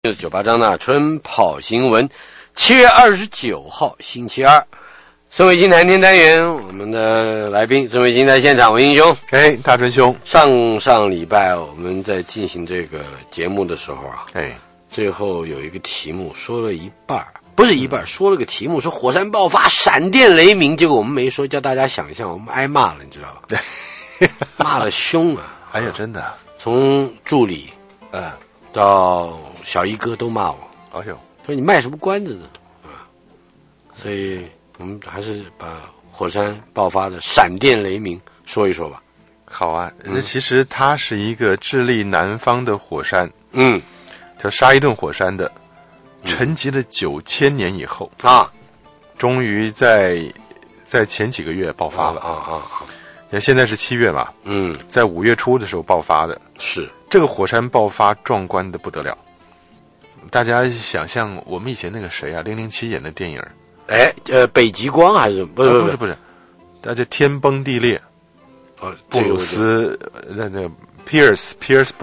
98张大春跑新闻，7月29号星期二，孙伟金谈天单元，我们的来宾孙伟金在现场，伟英兄， 大春兄， 上礼拜我们在进行这个节目的时候啊，最后有一个题目说了一半，不是一半，说了个题目，说火山爆发，闪电雷鸣，结果我们没说，叫大家想象，我们挨骂了，你知道吧？对，骂得凶啊！ 哎呀，真的， 从助理，到小一哥都骂我， 哎呦， 说你卖什么关子呢？所以我们还是把火山爆发的闪电雷鸣说一说吧。 好啊，其实它是一个智利南方的火山，叫沙伊顿火山的，沉寂了9000年以后终于在前几个月爆发了现在是7月嘛，在5月初的时候爆发的， 是这个火山爆发壮观的不得了。大家想象我们以前那个谁啊，007演的电影， 北极光还是不是， 那叫天崩地裂。布鲁斯那Pierce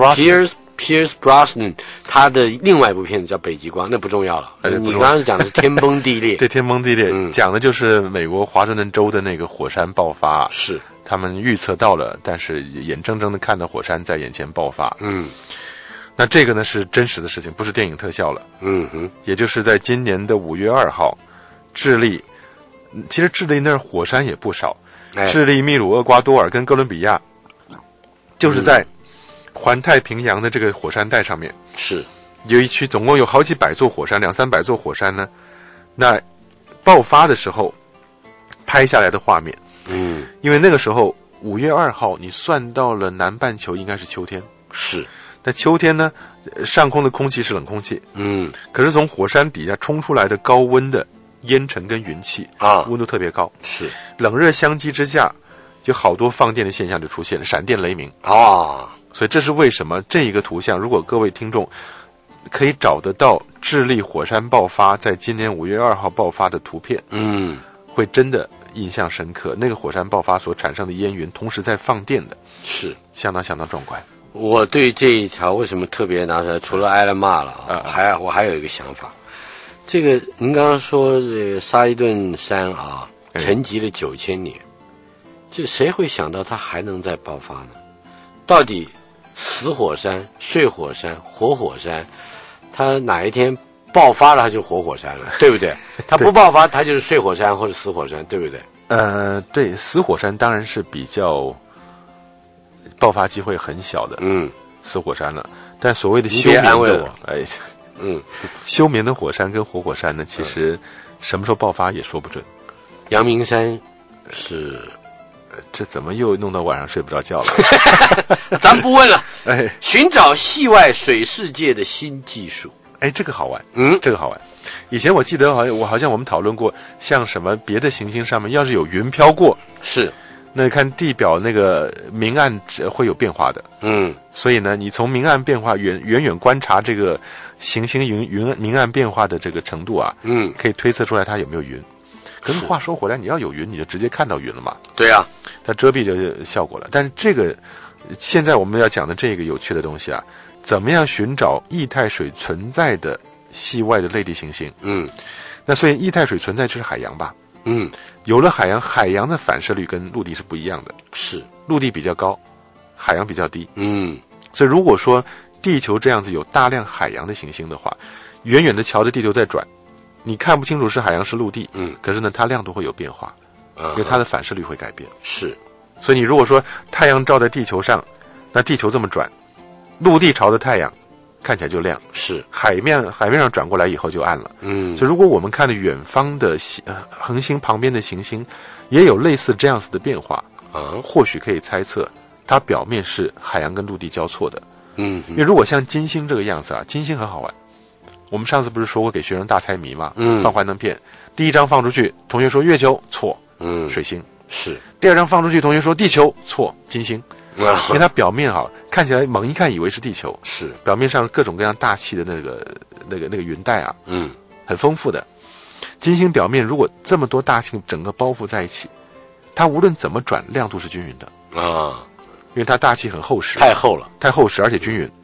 Brosnan 他的另外一部片子叫《北极光》，那不重要了。你刚刚讲的是天崩地裂， 对，天崩地裂，讲的就是美国华盛顿州的那个火山爆发， 是他们预测到了，但是眼睁睁的看到火山在眼前爆发。那这个呢是真实的事情，不是电影特效了。也就是在今年的5月2号，智利，其实智利那儿火山也不少，智利、秘鲁、厄瓜多尔跟哥伦比亚，就是在环太平洋的这个火山带上面， 是有一区，总共有好几百座火山，200-300座火山呢。那爆发的时候拍下来的画面，因为那个时候5月2号，你算到了南半球应该是秋天， 是。 那秋天呢，上空的空气是冷空气，可是从火山底下冲出来的高温的烟尘跟云气温度特别高， 是冷热相激之下，就好多放电的现象就出现了，闪电雷鸣所以这是为什么这一个图像，如果各位听众可以找得到智利火山爆发在今年5月2号爆发的图片，会真的印象深刻。那个火山爆发所产生的烟云同时在放电的， 是相当壮观。 我对这一条为什么特别拿出来，除了挨了骂了我还有一个想法。这个您刚刚说这个沙伊顿山沉寂了9000年，这谁会想到它还能再爆发呢？到底死火山、睡火山、活火山，它哪一天爆发了它就活火山了，对不对？它不爆发它就是睡火山或者死火山，对不对？ 对，死火山当然是比较爆发机会很小的，死火山了。但所谓的休眠的，休眠的火山跟活火山呢，其实什么时候爆发也说不准。 阳明山是， 这怎么又弄到晚上睡不着觉了？ 咱不问了。寻找系外水世界的新技术。 这个好玩，这个好玩。以前我记得好像我们讨论过，像什么别的行星上面要是有云飘过， 是。 那看地表那个明暗会有变化的，所以呢，你从明暗变化远远观察这个行星云明暗变化的这个程度可以推测出来它有没有云。可是话说回来，你要有云，你就直接看到云了嘛？ 对啊， 它遮蔽就效果了。但是这个现在我们要讲的这个有趣的东西怎么样寻找液态水存在的系外的类地行星？那所以液态水存在就是海洋吧？有了海洋的反射率跟陆地是不一样的， 是陆地比较高，海洋比较低。所以如果说地球这样子有大量海洋的行星的话，远远的瞧着地球在转，你看不清楚是海洋是陆地，可是呢它亮度会有变化，因为它的反射率会改变。 是， 所以你如果说太阳照在地球上，那地球这么转，陆地朝着太阳看起来就亮， 是海面上转过来以后就暗了。所以如果我们看的远方的恒星旁边的行星也有类似这样子的变化或许可以猜测它表面是海洋跟陆地交错的。因为如果像金星这个样子金星很好玩。我们上次不是说过给学生大猜谜吗？放幻灯片，第一张放出去，同学说月球，错，水星是。第二张放出去，同学说地球，错，金星。因为它表面看起来猛一看以为是地球， 是表面上各种各样大气的那个云带很丰富的。金星表面如果这么多大气整个包覆在一起，它无论怎么转亮度是均匀的因为它大气很厚实， 太厚实， 而且均匀。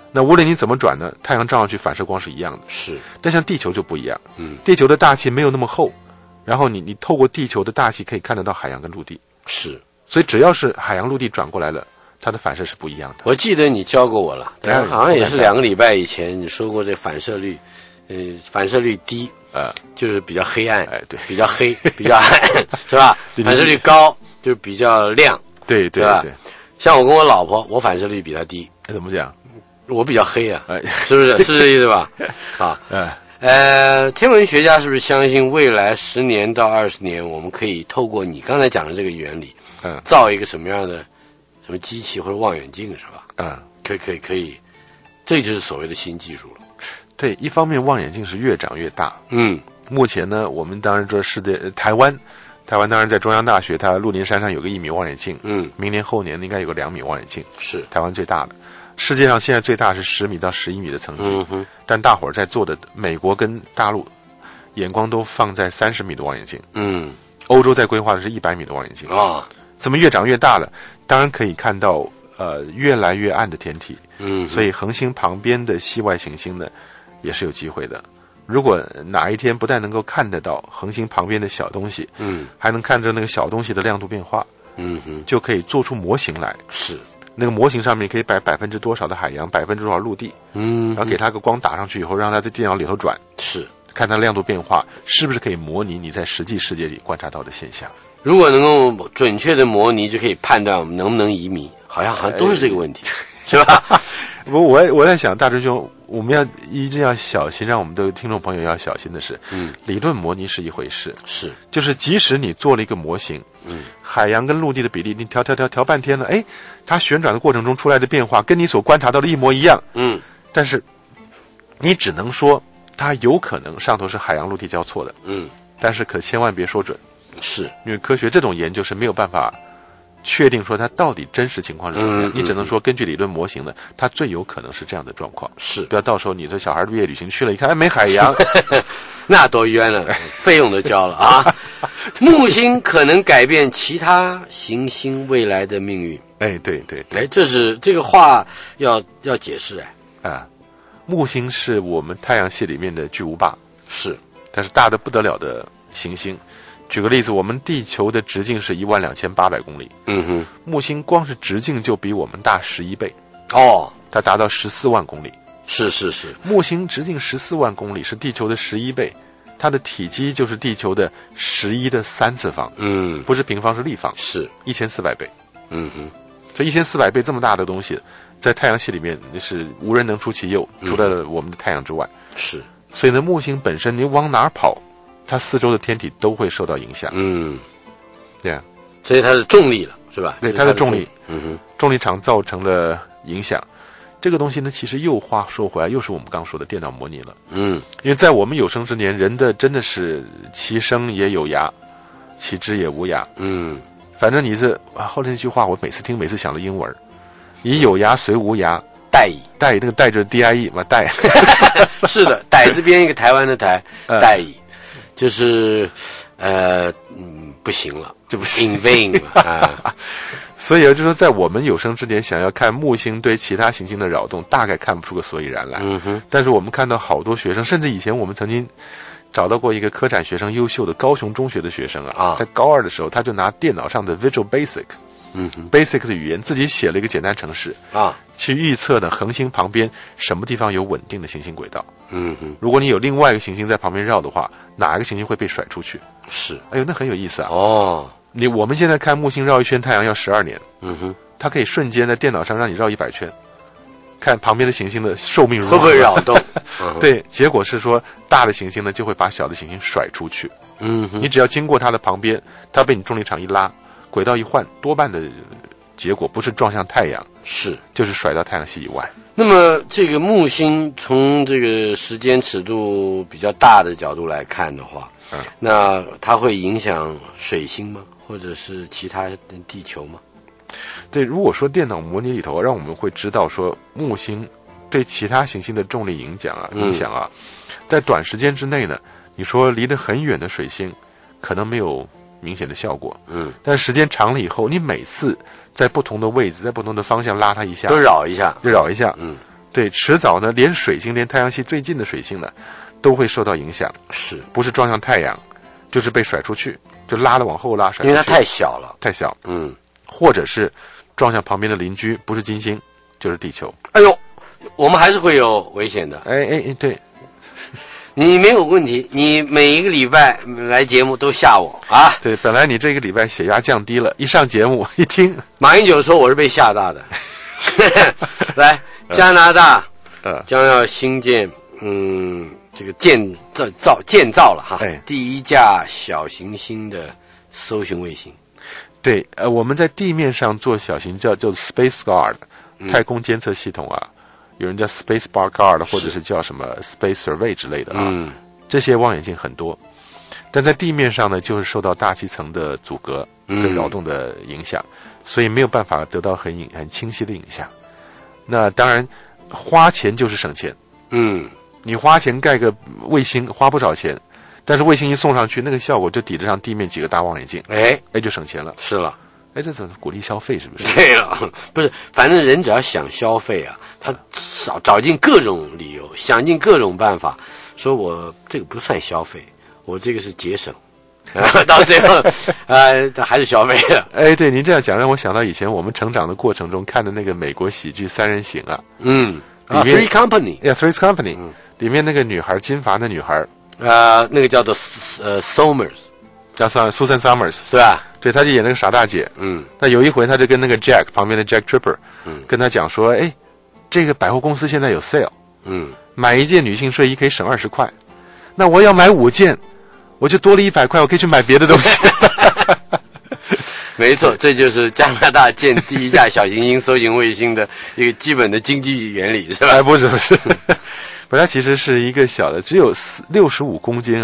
那无论你怎么转呢，太阳照上去反射光是一样的。 是， 但像地球就不一样。地球的大气没有那么厚，然后你透过地球的大气可以看得到海洋跟陆地。 是， 所以只要是海洋陆地转过来了，它的反射是不一样的。 我记得你教过我了，好像也是2个礼拜以前你说过这反射率，反射率低，就是比较黑暗，对，比较黑，比较暗，是吧？反射率高就比较亮， 对对对。 像我跟我老婆，我反射率比她低。 怎么讲？ 我比较黑啊，是不是？是这意思吧？啊，天文学家是不是相信未来10年到20年，我们可以透过你刚才讲的这个原理，造一个什么样的什么机器或者望远镜，是吧？可以，这就是所谓的新技术了。 对，一方面望远镜是越长越大。目前呢，我们当然说台湾当然在中央大学，它鹿林山上有个1米望远镜。明年后年应该有个2米望远镜，是台湾最大的。世界上现在最大是10米到11米的层级，但大伙儿在做的美国跟大陆眼光都放在30米的望远镜。欧洲在规划的是100米的望远镜啊。怎么越长越大了？当然可以看到越来越暗的天体。所以恒星旁边的系外行星呢，也是有机会的。如果哪一天不但能够看得到恒星旁边的小东西，还能看着那个小东西的亮度变化，就可以做出模型来。是。那个模型上面可以摆多少的海洋，多少陆地，然后给它个光打上去以后，让它在电脑里头转，是看它亮度变化是不是可以模拟你在实际世界里观察到的现象。如果能够准确的模拟，就可以判断我们能不能移民，好像都是这个问题，是吧？我在想，大师兄，我们要一定要小心，让我们的听众朋友要小心的是，理论模拟是一回事，是就是即使你做了一个模型，海洋跟陆地的比例你调半天了，它旋转的过程中出来的变化跟你所观察到的一模一样，但是你只能说它有可能上头是海洋陆地交错的，但是可千万别说准，是因为科学这种研究是没有办法确定说它到底真实情况是什么样，你只能说根据理论模型呢，它最有可能是这样的状况。是，不要到时候你这小孩毕业旅行去了，一看没海洋，那多冤了，费用都交了啊！木星可能改变其他行星未来的命运。对，这个话要解释木星是我们太阳系里面的巨无霸，是，但是大的不得了的行星。举个例子，我们地球的直径是12800公里，木星光是直径就比我们大11倍，它达到14万公里，是，木星直径14万公里，是地球的11倍，它的体积就是地球的11的3次方，不是平方是立方，是1400倍，所以1400倍这么大的东西，在太阳系里面是无人能出其右，除了我们的太阳之外，是，所以呢，木星本身你往哪儿跑，它四周的天体都会受到影响，对啊，所以它的重力了，是吧？对，它的重力，重力场造成了影响。这个东西呢，其实又话说回来，又是我们刚说的电脑模拟了，因为在我们有生之年，人的真的是其生也有涯，其知也无涯，反正你是后来那句话，我每次听，每次想的英文，以有涯随无涯。代乙，那个代就是 DIE 嘛，代，是的，歹字边一个台湾的台，代乙。就是不行了，就不行 in vain 了啊。所以就是说，在我们有生之年想要看木星对其他行星的扰动，大概看不出个所以然来。但是我们看到好多学生，甚至以前我们曾经找到过一个科展学生，优秀的高雄中学的学生在高2的时候，他就拿电脑上的 Visual Basic。Basic 的语言自己写了一个简单程式去预测呢恒星旁边什么地方有稳定的行星轨道。如果你有另外一个行星在旁边绕的话，哪一个行星会被甩出去？是，那很有意思啊。我们现在看木星绕一圈太阳要12年，它可以瞬间在电脑上让你绕100圈，看旁边的行星的寿命如何，会不会扰动？对，结果是说大的行星呢就会把小的行星甩出去。你只要经过它的旁边，它被你重力场一拉，轨道一换，多半的结果不是撞向太阳，就是甩到太阳系以外。那么这个木星从这个时间尺度比较大的角度来看的话，那它会影响水星吗？或者是其他地球吗？对，如果说电脑模拟里头让我们会知道说木星对其他行星的重力影响啊，在短时间之内呢，你说离得很远的水星可能没有明显的效果，但时间长了以后，你每次在不同的位置，在不同的方向拉它一下，都绕一下， 对，迟早呢，连水星，连太阳系最近的水星呢，都会受到影响。 是， 不是撞向太阳，就是被甩出去，就拉了往后拉，甩出去。 因为它太小了， 太小。或者是撞向旁边的邻居，不是金星就是地球。 哎呦，我们还是会有危险的。 对。 你没有问题，你每一个礼拜来节目都吓我啊！ 对，本来你这个礼拜血压降低了，一上节目一听， 马英九说我是被吓大的。来，加拿大将要新建这个建造了哈，第一架小行星的搜寻卫星。 对，我们在地面上做小型叫 Space Guard 太空监测系统啊。有人叫 Space Bar Guard 或者是叫什么 Space Survey 之类的啊，这些望远镜很多，但在地面上呢，就是受到大气层的阻隔跟扰动的影响，所以没有办法得到很清晰的影像。那当然，花钱就是省钱。你花钱盖个卫星花不少钱，但是卫星一送上去，那个效果就抵得上地面几个大望远镜，就省钱了。 是了。 这怎么鼓励消费是不是？ 对了，不是，反正人只要想消费啊，他找尽各种理由，想尽各种办法，说我这个不算消费，我这个是节省，到最后还是消费了。 对，您这样讲让我想到以前我们成长的过程中看的那个美国喜剧《三人行》啊 ，Three Company，Three's Company，里面那个女孩，金发的女孩， 那个叫做Somers。 叫Susan Summers 是吧？ 对，他就演那个傻大姐。那有一回他就跟那个 Jack 旁边的 Jack Tripper，跟他讲说，这个百货公司现在有 sale，买一件女性睡衣可以省20块，那我要买5件，我就多了100块，我可以去买别的东西。 没错，这就是加拿大建第一架小行星搜寻卫星的一个基本的经济原理，是吧？ 不是。它其实是一个小的，只有65公斤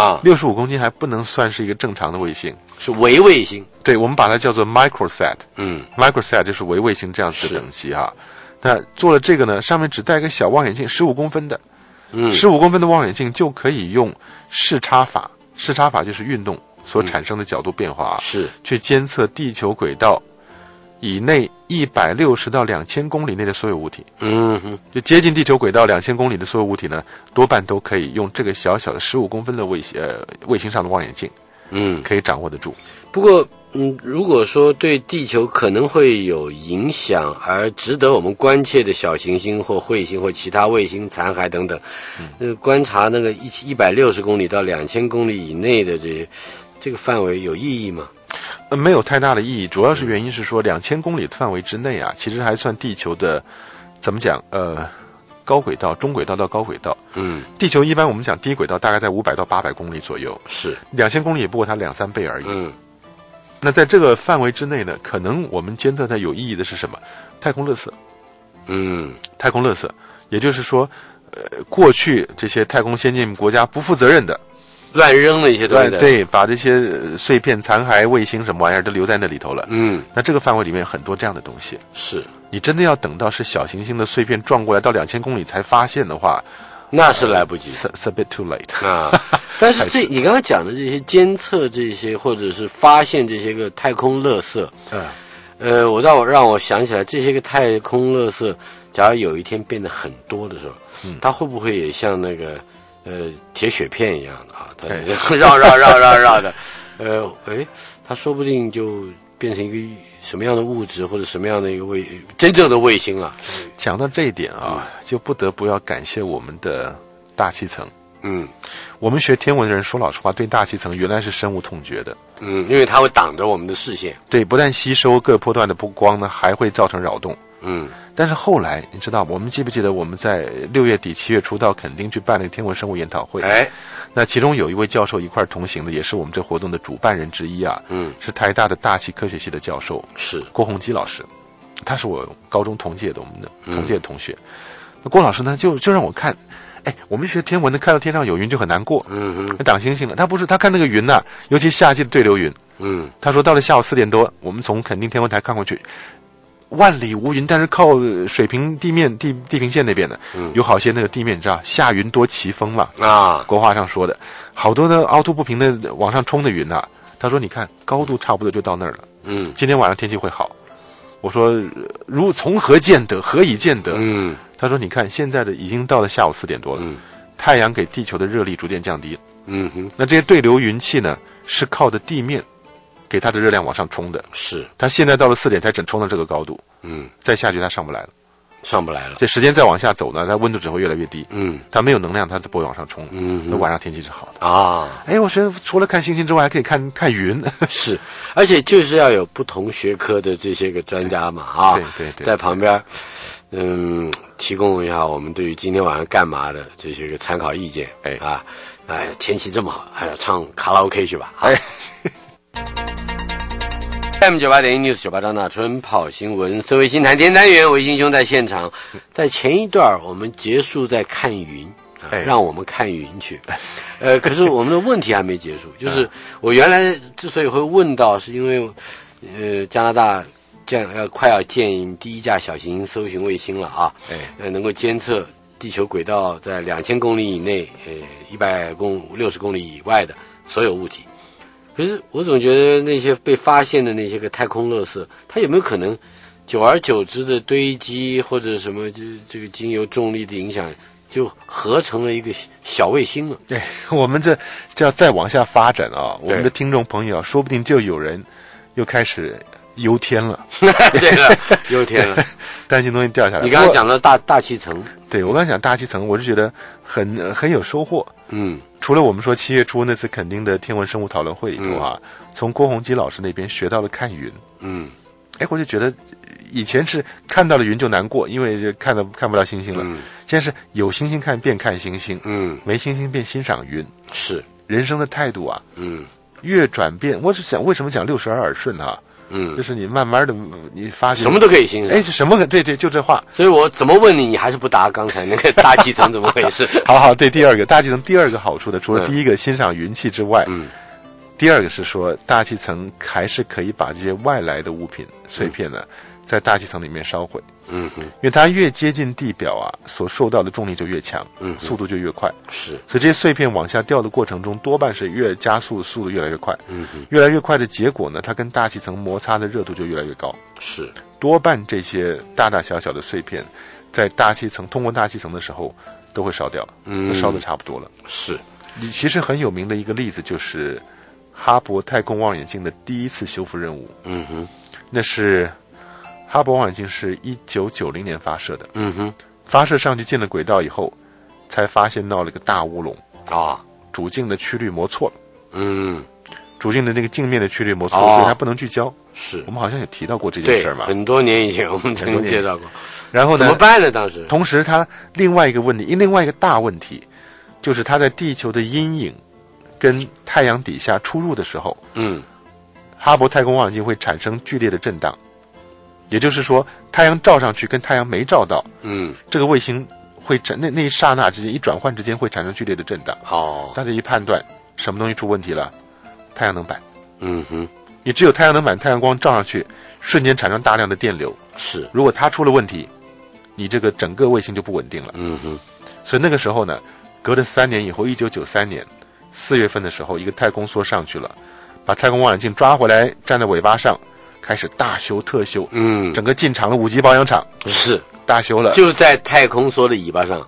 65公斤还不能算是一个正常的卫星， 是微卫星。 对，我们把它叫做 microsat。microsat 就是微卫星这样子的等级啊。那做了这个呢，上面只带个小望远镜，15公分的，15公分的望远镜就可以用视差法就是运动所产生的角度变化是去监测地球轨道以内160到2000公里内的所有物体。就接近地球轨道2000公里的所有物体呢，多半都可以用这个小小的15公分的卫星上的望远镜，可以掌握得住。 不过，如果说对地球可能会有影响而值得我们关切的小行星或彗星或其他卫星残骸等等，观察那个160公里到2000公里以内的这个范围有意义吗？ 没有太大的意义，主要是原因是说2000公里的范围之内啊，其实还算地球的怎么讲高轨道、中轨道到高轨道。地球一般我们讲低轨道大概在500到800公里左右，是2000公里也不过它2-3倍而已。那在这个范围之内呢，可能我们监测它有意义的是什么？太空垃圾。太空垃圾，也就是说，过去这些太空先进国家不负责任的。 乱扔的一些东西， 对，把这些碎片、残骸、卫星什么玩意儿都留在那里头了。那这个范围里面有很多这样的东西。 是你真的要等到是小行星的碎片撞过来到2000公里才发现的话， 那是来不及。 It's a bit too late 啊！但是你刚刚讲的这些监测这些，或者是发现这些个太空垃圾，让我想起来，这些个太空垃圾，假如有一天变得很多的时候，它会不会也像那个？铁雪片一样的啊，它绕的，它说不定就变成一个什么样的物质或者什么样的一个真正的卫星啊。 讲到这一点啊，就不得不要感谢我们的大气层。我们学天文的人说老实话，对大气层原来是深恶痛绝的。 因为它会挡着我们的视线。 对，不但吸收各波段的光呢，还会造成扰动。但是后来你知道，我们记不记得我们在6月底7月初到垦丁去办那个天文生物研讨会？那其中有一位教授一块同行的，也是我们这活动的主办人之一啊。是台大的大气科学系的教授，是郭宏基老师，他是我高中同届的，我们的同届的同学。那郭老师呢，就让我看，我们学天文的看到天上有云就很难过，挡星星了。他不是，他看那个云呐，尤其夏季的对流云，他说到了下午4点多，我们从垦丁天文台看过去。万里无云，但是靠水平地面地平线那边的，有好些那个地面，你知道下云多奇峰嘛？国画上说的，好多的凹凸不平的往上冲的云啊。他说你看高度差不多就到那儿了。今天晚上天气会好。 我说从何见得？何以见得？他说你看现在的已经到了下午4点多了，太阳给地球的热力逐渐降低了。那这些对流云气呢，是靠着地面给它的热量往上冲的。是，它现在到了4点才整冲到这个高度。再下去它上不来了。这时间再往下走呢，它温度只会越来越低。它没有能量，它就不会往上冲。那晚上天气是好的啊。我说除了看星星之外，还可以看云。 是，而且就是要有不同学科的这些个专家嘛啊，对，在旁边，提供一下我们对于今天晚上干嘛的这些个参考意见。天气这么好，还要唱卡拉 OK 去吧。FM98.1 News 98张大春跑新闻，社会新谈天单元，维新兄在现场。在前一段我们结束在看云，让我们看云去。可是我们的问题还没结束，就是我原来之所以会问到，是因为加拿大快要建第一架小型搜寻卫星了啊，能够监测地球轨道在2000公里以内，60公里以外的所有物体。可是我总觉得那些被发现的那些个太空垃圾，它有没有可能久而久之的堆积或者什么，这个经由重力的影响，就合成了一个小卫星了？ 对，我们这要再往下发展啊，我们的听众朋友说不定就有人又开始忧天了。 对了，忧天了， 担心东西掉下来。 你刚刚讲到大气层， 对，我刚才讲大气层，我是觉得很有收获。除了我们说7月初那次垦丁的天文生物讨论会里头啊，从郭洪基老师那边学到了看云。我就觉得以前是看到了云就难过，因为就看不到星星了。现在是有星星看便看星星，没星星便欣赏云。是人生的态度啊，越转变。我是想为什么讲62耳顺啊？就是你慢慢的，你发现什么都可以欣赏。 是什么？对，就这话。 所以我怎么问你，你还是不答刚才那个大气层怎么回事？ 好，对，第二个大气层第二个好处的，除了第一个欣赏云气之外，第二个是说大气层还是可以把这些外来的物品碎片呢，在大气层里面烧毁。因为它越接近地表啊，所受到的重力就越强，速度就越快。是，所以这些碎片往下掉的过程中，多半是越加速，速度越来越快。越来越快的结果呢，它跟大气层摩擦的热度就越来越高。是，多半这些大大小小的碎片，在通过大气层的时候，都会烧掉，烧得差不多了。是，其实很有名的一个例子就是哈勃太空望远镜的第一次修复任务。那是。哈勃望远镜是1990年发射的。发射上去进了轨道以后，才发现到了一个大乌龙啊！主镜的曲率磨错了。主镜的那个镜面的曲率磨错了，所以它不能聚焦。是，我们好像有提到过这件事嘛？ 很多年以前我们曾经介绍过。 然后呢？ 怎么办呢？当时， 同时它另外一个大问题，就是它在地球的阴影跟太阳底下出入的时候，哈勃太空望远镜会产生剧烈的震荡。也就是说，太阳照上去跟太阳没照到，这个卫星会那一刹那之间，一转换之间会产生剧烈的震荡。但是一判断什么东西出问题了，太阳能板。你只有太阳能板，太阳光照上去，瞬间产生大量的电流。是，如果它出了问题，你这个整个卫星就不稳定了。所以那个时候呢，隔了3年以后，1993年4月份的时候，一个太空梭上去了，把太空望远镜抓回来，站在尾巴上。开始大修特修，整个进场的5级保养厂是大修了， 就在太空梭的尾巴上，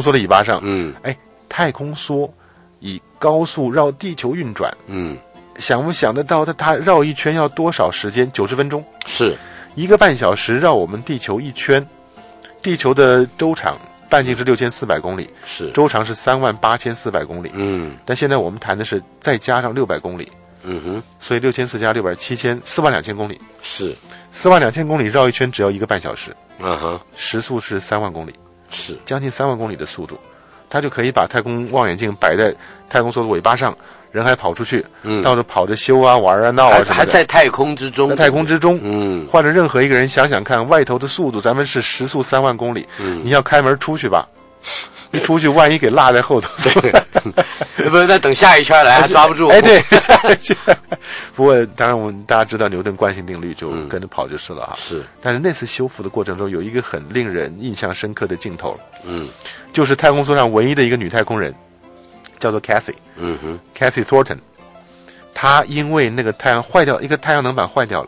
太空梭以高速绕地球运转，想不想得到它绕一圈要多少时间？90分钟，是1个半小时绕我们地球一圈。地球的周长半径是6400公里，是周长是38400公里，但现在我们谈的是再加上600公里。所以6400加600，7000，42000公里。是42000公里绕一圈只要1个半小时。时速是3万公里，是将近3万公里的速度，它就可以把太空望远镜摆在太空梭的尾巴上，人还跑出去，到处跑着修啊、玩啊、闹啊什么的， 还在太空之中。 在太空之中，换了任何一个人想想看，外头的速度，咱们是时速3万公里，你要开门出去吧。一出去，万一给落在后头， 不是？那等下一圈来还抓不住。 对，下一圈。不过，当然我们大家知道牛顿惯性定律，就跟着跑就是了哈。是。但是那次修复的过程中，有一个很令人印象深刻的镜头，就是太空梭上唯一的一个女太空人，叫做 Cathy，Cathy Thornton。她因为那个一个太阳能板坏掉了，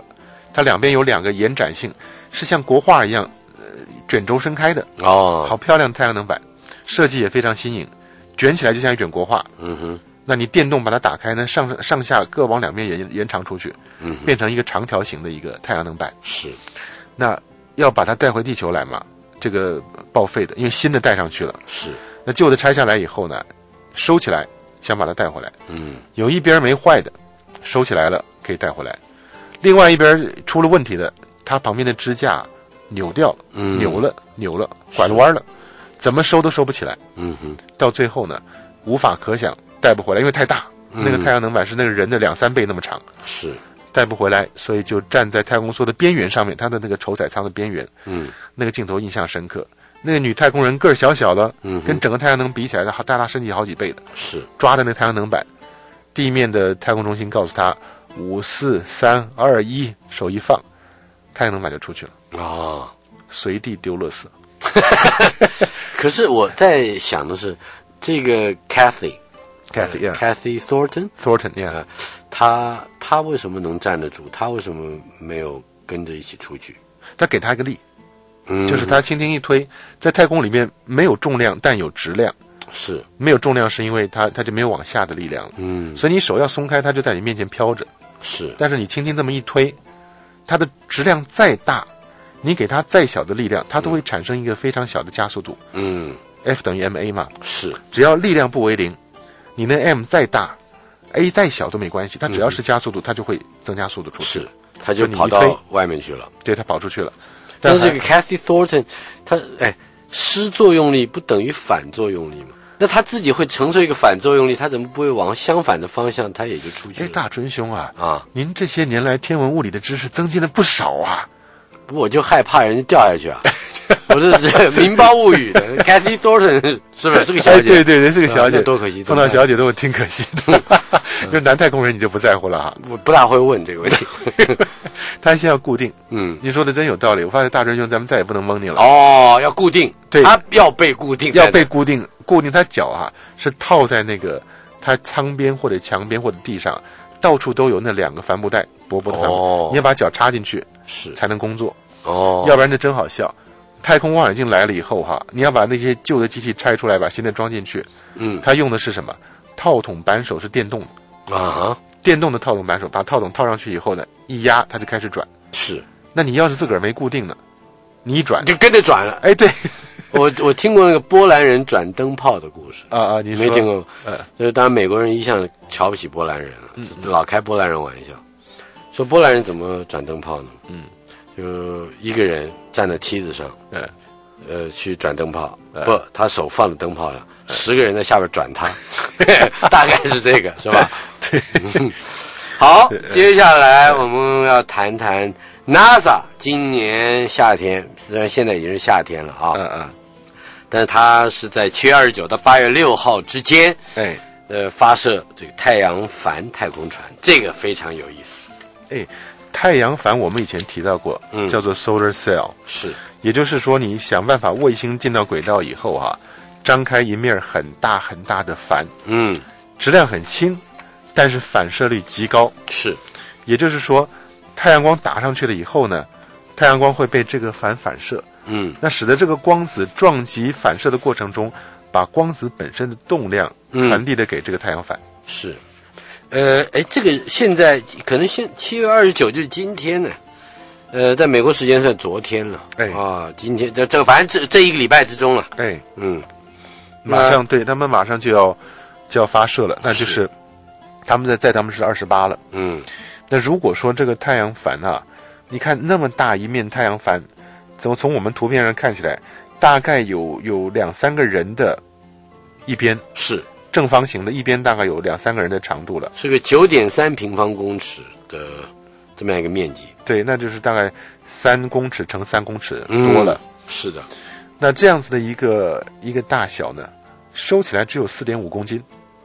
它两边有2个延展性，是像国画一样，卷轴伸开的哦，好漂亮的太阳能板，设计也非常新颖，卷起来就像一卷国画。嗯哼，那你电动把它打开呢，上下各往两边延长出去，变成一个长条形的一个太阳能板。 是， 那要把它带回地球来嘛，这个报废的，因为新的带上去了。 是， 那旧的拆下来以后呢，收起来想把它带回来。有一边没坏的，收起来了可以带回来，另外一边出了问题的，它旁边的支架扭掉了，扭了，拐了弯了，怎么收都收不起来。到最后呢，无法可想，带不回来，因为太大，那个太阳能板是那个人的2-3倍那么长， 是带不回来，所以就站在太空梭的边缘上面，它的那个承载舱的边缘。那个镜头印象深刻。那个女太空人个儿小小的，跟整个太阳能比起来，大身体好几倍的， 是抓的那太阳能板，地面的太空中心告诉他5、4、3、2、1，手一放，太阳能板就出去了啊，随地丢垃圾。 可是我在想的是，这个 Kathy Thornton， 他为什么能站得住？他为什么没有跟着一起出去？ 他给他一个力。就是他轻轻一推，在太空里面没有重量，但有质量。 是没有重量，是因为它就没有往下的力量了。所以你手要松开，它就在你面前飘着。 是， 但是你轻轻这么一推，它的质量再大，你给它再小的力量，它都会产生一个非常小的加速度。F 等于 ma 嘛。 是， 只要力量不为零，你那 m 再大 ，a 再小都没关系，它只要是加速度，它就会增加速度出去。 是，它就跑到外面去了。 对，它跑出去了。 但是这个 Kathy Thornton， 他施作用力不等于反作用力嘛？那他自己会承受一个反作用力，他怎么不会往相反的方向，他也就出去了？ 大春兄啊，您这些年来天文物理的知识增进了不少啊。 我就害怕人家掉下去啊！我是民胞物语的 Kathy Thornton 是不是是个小姐？ 对，是个小姐， 多可惜， 碰到小姐都挺可惜的。就男太空人你就不在乎了哈， 我不大会问这个问题。 他先要固定，你说的真有道理。我发现大真兄咱们再也不能蒙你了。 要固定， 对， 他要被固定， 固定他脚是套在那个他舱边或者墙边或者地上，到处都有那2个帆布袋，薄薄的帆布，你要把脚插进去是才能工作。要不然这真好笑。太空望远镜来了以后你要把那些旧的机器拆出来，把新的装进去。它用的是什么？套筒扳手是电动的电动的套筒扳手，把套筒套上去以后呢，一压它就开始转。 是， 那你要是自个儿没固定呢，你一转就跟着转了。 对， 我听过那个波兰人转灯泡的故事你没听过？就是当然美国人一向瞧不起波兰人了，老开波兰人玩笑，说波兰人怎么转灯泡呢？就一个人站在梯子上，去转灯泡，不，他手放在灯泡上，10个人在下边转他，大概是这个，是吧？ 对。 好，接下来我们要谈谈 NASA 今年夏天，虽然现在已经是夏天了但是它是在7月29到8月6号之间，发射这个太阳帆太空船，这个非常有意思。 太阳帆我们以前提到过，叫做 solar sail， 是， 也就是说你想办法卫星进到轨道以后张开一面很大很大的帆，质量很轻，但是反射率极高， 是， 也就是说太阳光打上去了以后呢，太阳光会被这个帆反射，那使得这个光子撞击反射的过程中，把光子本身的动量传递的给这个太阳帆， 是。这个现在可能7月29就是今天呢，在美国时间算昨天了，今天这反正这一个礼拜之中了， 马上对他们马上就要发射了，那就是他们在他们是28了，那如果说这个太阳帆你看那么大一面太阳帆，从我们图片上看起来，大概有2-3个人的一边是。 正方形的一边大概有2-3个人的长度了， 是个9.3平方公尺的这么样一个面积。 对，那就是大概3公尺乘3公尺多了。 是的， 那这样子的一个大小呢，收起来只有4.5公斤。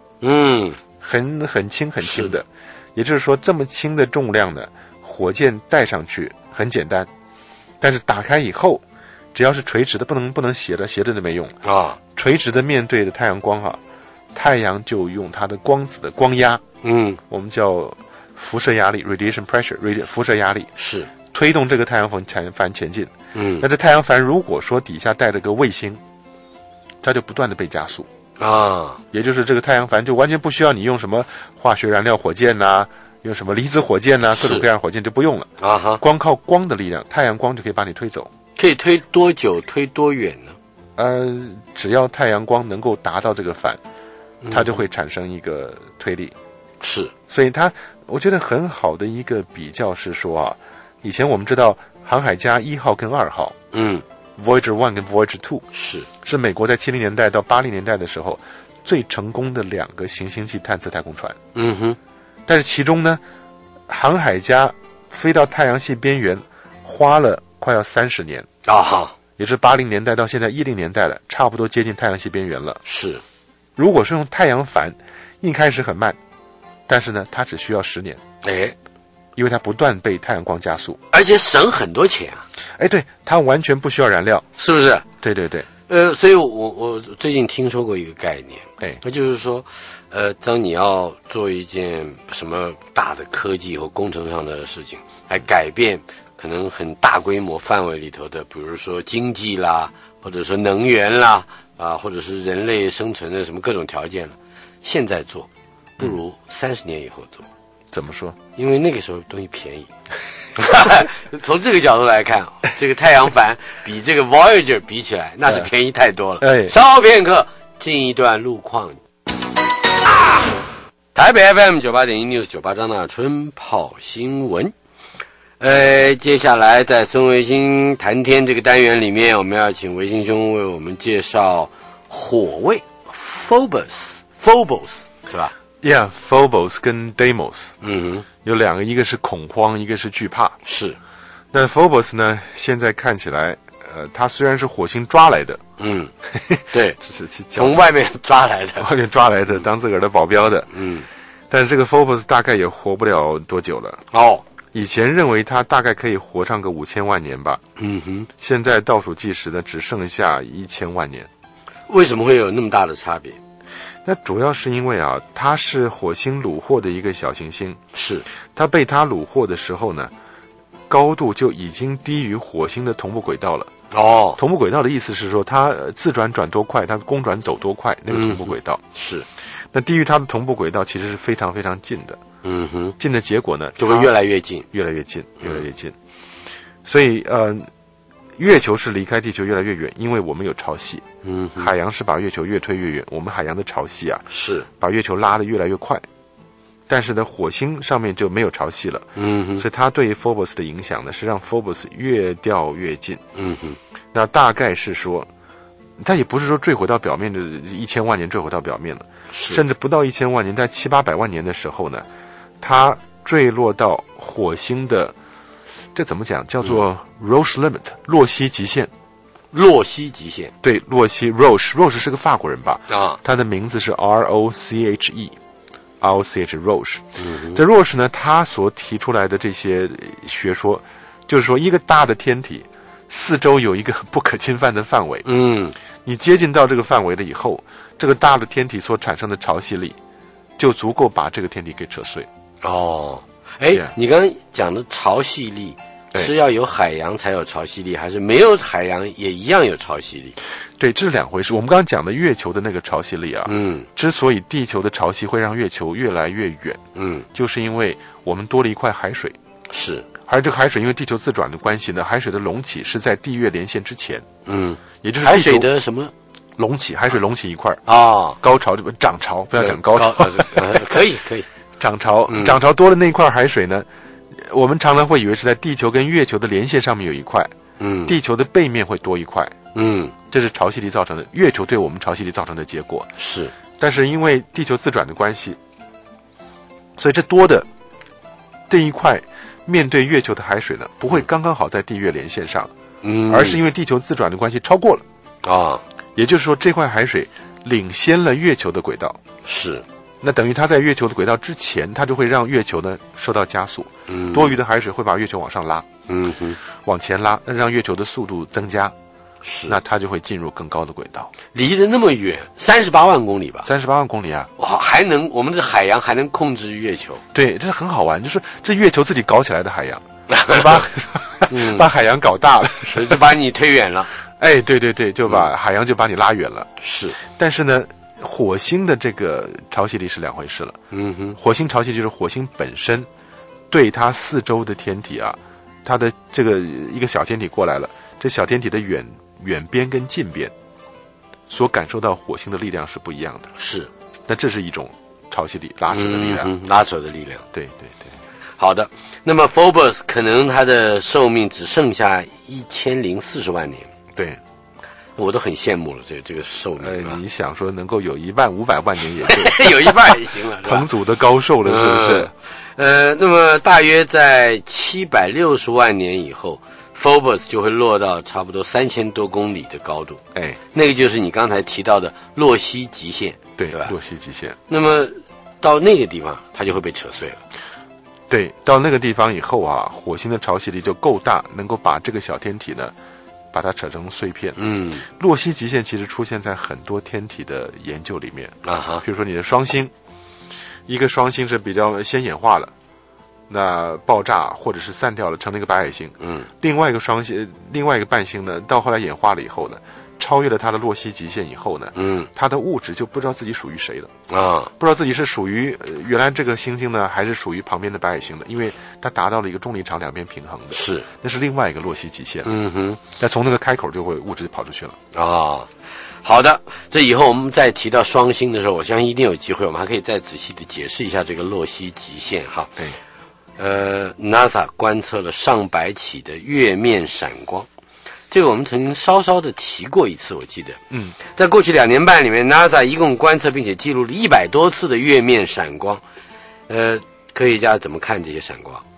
很轻很轻的，也就是说这么轻的重量呢，火箭带上去很简单，但是打开以后，只要是垂直的，不能斜着就没用垂直的面对着太阳光太阳就用它的光子的光压，我们叫辐射压力 （radiation pressure）， 辐射压力是推动这个太阳帆前进。那这太阳帆如果说底下带着个卫星，它就不断的被加速啊，也就是这个太阳帆就完全不需要你用什么化学燃料火箭呐，用什么离子火箭呐，各种各样的火箭就不用了啊哈，光靠光的力量，太阳光就可以把你推走。 可以推多久？推多远呢？ 只要太阳光能够达到这个帆，它就会产生一个推力。 是， 所以我觉得很好的一个比较是说啊，以前我们知道航海家1号跟2号，Voyager 1跟 Voyager 2是美国在70年代到80年代的时候最成功的2个行星际探测太空船。但是其中呢，航海家飞到太阳系边缘花了快要30年啊，也是80年代到现在10年代了，差不多接近太阳系边缘了。 是， 如果是用太阳帆，一开始很慢，但是呢，它只需要10年。因为它不断被太阳光加速， 而且省很多钱啊！ 对，它完全不需要燃料， 是不是？ 对对对。 所以我最近听说过一个概念，那就是说，当你要做一件什么大的科技或工程上的事情，来改变可能很大规模范围里头的，比如说经济啦，或者说能源啦，或者是人类生存的什么各种条件了，现在做，不如30年以后做。 怎么说？ 因为那个时候东西便宜。从这个角度来看，这个太阳帆比这个 Voyager 比起来，那是便宜太多了。稍后片刻，进一段路况。台北 FM 98.1 News 98张大春跑新闻。接下来在孙维新谈天这个单元里面，我们要请维新兄为我们介绍火卫 Phobos 是吧 ？Phobos 跟 Deimos， 有2个，一个是恐慌，一个是惧怕。 是， 那 Phobos 呢，现在看起来，它虽然是火星抓来的， 对，从外面抓来的， 当自个儿的保镖的，但是这个 Phobos 大概也活不了多久了。以前认为它大概可以活上个5000万年吧，现在倒数计时呢，只剩下1000万年。 为什么会有那么大的差别？ 那主要是因为它是火星虏获的一个小行星， 是它被它虏获的时候呢，高度就已经低于火星的同步轨道了。同步轨道的意思是说，它自转多快，它公转走多快，那个同步轨道是。 那低于它的同步轨道其实是非常非常近的。近的结果呢， 就会越来越近。 所以月球是离开地球越来越远，因为我们有潮汐。海洋是把月球越推越远，我们海洋的潮汐是把月球拉得越来越快。但是呢，火星上面就没有潮汐了。所以它对 Phobos 的影响呢，是让 Phobos 越掉越近。那大概是说，它也不是说坠毁到表面的1000万年坠毁到表面了，甚至不到1000万年，在700-800万年的时候呢，它坠落到火星的。这怎么讲？叫做 Roche Limit， 洛希极限。对，洛希 Roche 是个法国人吧？他的名字是 Roche， Roche。这 Roche 呢，他所提出来的这些学说，就是说一个大的天体四周有一个不可侵犯的范围。你接近到这个范围了以后，这个大的天体所产生的潮汐力，就足够把这个天体给扯碎。 你刚刚讲的潮汐力是要有海洋才有潮汐力，还是没有海洋也一样有潮汐力？ 对，这是2回事。我们刚刚讲的月球的那个潮汐力之所以地球的潮汐会让月球越来越远，就是因为我们多了一块海水。 是， 而这个海水因为地球自转的关系呢，海水的隆起是在地月连线之前。也就是海水的什么隆起？海水隆起一块高潮涨潮，不要讲高潮。 可以。 涨潮多的那一块海水呢，我们常常会以为是在地球跟月球的连线上面有一块，地球的背面会多一块，这是潮汐力造成的，月球对我们潮汐力造成的结果。 是， 但是因为地球自转的关系，所以这多的这一块面对月球的海水呢，不会刚刚好在地月连线上，而是因为地球自转的关系超过了也就是说这块海水领先了月球的轨道。 是。 那等于它在月球的轨道之前，它就会让月球呢受到加速，多余的海水会把月球往上拉，往前拉，让月球的速度增加， 是，那它就会进入更高的轨道。 离得那么远，38万公里吧 ？38万公里啊！ 哇，我们的海洋还能控制月球？ 对，这很好玩，就是这月球自己搞起来的海洋，把海洋搞大了， 就把你推远了。 哎，对对对，就把海洋就把你拉远了。 是， 但是呢，火星的这个潮汐力是两回事了。火星潮汐就是火星本身对它四周的天体啊，它的这个一个小天体过来了，这小天体的远边跟近边所感受到火星的力量是不一样的。 是， 那这是一种潮汐力拉扯的力量， 拉扯的力量。 对对对。 好的，那么 Phobos 可能它的寿命只剩下1040万年。 对， 我都很羡慕了这个寿命。 你想说能够有15000万年也就有一半也行了， 彭祖的高寿了，是不是？那么大约在760万年以后 ，Phobos 就会落到差不多3000多公里的高度。那个就是你刚才提到的洛希极限， 对吧？ 洛希极限。 那么到那个地方，它就会被扯碎了。 对，到那个地方以后啊，火星的潮汐力就够大，能够把这个小天体呢，把它扯成碎片。洛希极限其实出现在很多天体的研究里面啊，比如说你的双星，一个双星是比较先演化了，那爆炸或者是散掉了，成了一个白矮星。另外一个双星，另外一个伴星呢，到后来演化了以后呢，超越了它的洛希极限以后呢，它的物质就不知道自己属于谁了啊，不知道自己是属于原来这个星星呢，还是属于旁边的白矮星的，因为它达到了一个重力场两边平衡的， 是， 那是另外一个洛希极限。那从那个开口就会物质就跑出去了啊。好的，这以后我们再提到双星的时候，我相信一定有机会，我们还可以再仔细的解释一下这个洛希极限哈。NASA 观测了上百起的月面闪光。这个我们曾经稍稍的提过一次，我记得。在过去2年半里面 ，NASA 一共观测并且记录了100多次的月面闪光。科学家怎么看这些闪光？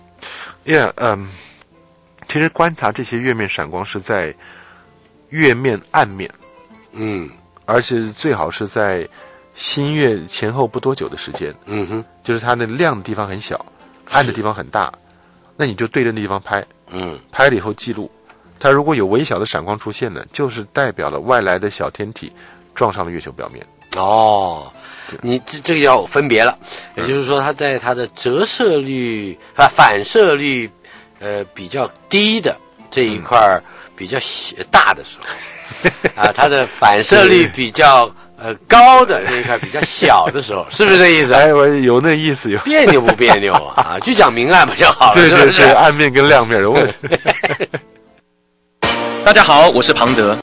其实观察这些月面闪光是在月面暗面，而且最好是在新月前后不多久的时间。就是它的亮的地方很小，暗的地方很大，那你就对着那地方拍，拍了以后记录。它如果有微小的闪光出现呢，就是代表了外来的小天体撞上了月球表面。 你这个要分别了，也就是说，它在它的折射率反射率比较低的这一块比较大的时候，它的反射率比较高的那一块比较小的时候，是不是这意思？ 我有那意思，有别扭不别扭啊？就讲明暗不就好了？ 对对对，暗面跟亮面的问题。 大家好，我是庞德。